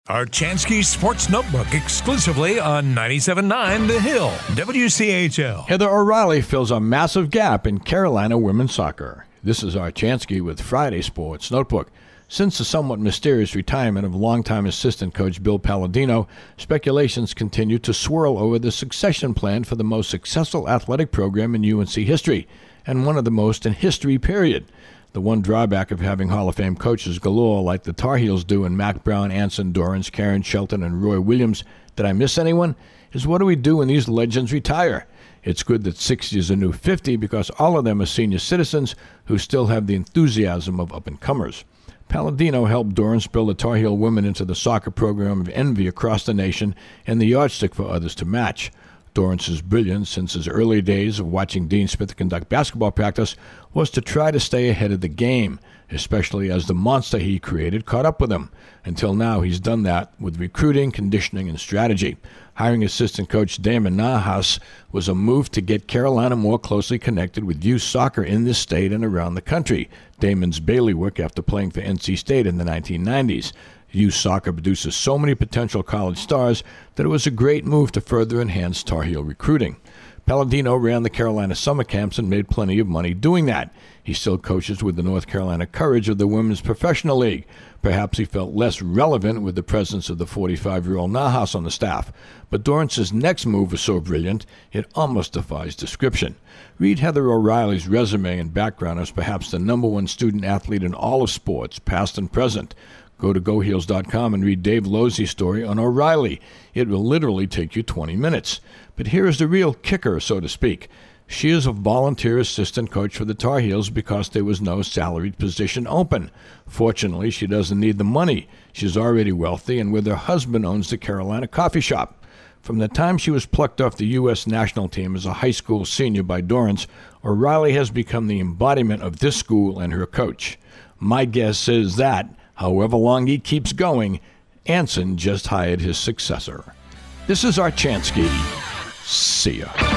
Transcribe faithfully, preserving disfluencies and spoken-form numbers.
Archansky Sports Notebook exclusively on ninety-seven point nine The Hill, W C H L. Heather O'Reilly fills a massive gap in Carolina women's soccer. This is Archansky with Friday Sports Notebook. Since the somewhat mysterious retirement of longtime assistant coach Bill Palladino, speculations continue to swirl over the succession plan for the most successful athletic program in U N C history, and one of the most in history, period. The one drawback of having Hall of Fame coaches galore like the Tar Heels do in Mack Brown, Anson Dorrance, Karen Shelton, and Roy Williams, did I miss anyone? Is what do we do when these legends retire? It's good that sixty is a new fifty because all of them are senior citizens who still have the enthusiasm of up-and-comers. Palladino helped Dorrance build the Tar Heel women into the soccer program of envy across the nation and the yardstick for others to match. Dorrance's brilliance since his early days of watching Dean Smith conduct basketball practice was to try to stay ahead of the game, especially as the monster he created caught up with him. Until now, he's done that with recruiting, conditioning, and strategy. Hiring assistant coach Damon Nahas was a move to get Carolina more closely connected with youth soccer in this state and around the country. Damon's bailiwick after playing for N C State in the nineteen nineties. Youth soccer produces so many potential college stars that it was a great move to further enhance Tar Heel recruiting. Palladino ran the Carolina summer camps and made plenty of money doing that. He still coaches with the North Carolina Courage of the Women's Professional League. Perhaps he felt less relevant with the presence of the forty-five-year-old Nahas on the staff. But Dorrance's next move was so brilliant, it almost defies description. Read Heather O'Reilly's resume and background as perhaps the number one student athlete in all of sports, past and present. Go to go heels dot com and read Dave Losey's story on O'Reilly. It will literally take you twenty minutes. But here is the real kicker, so to speak. She is a volunteer assistant coach for the Tar Heels because there was no salaried position open. Fortunately, she doesn't need the money. She's already wealthy and with her husband owns the Carolina Coffee Shop. From the time she was plucked off the U S national team as a high school senior by Dorrance, O'Reilly has become the embodiment of this school and her coach. My guess is that, however long he keeps going, Anson just hired his successor. This is Archansky. See ya.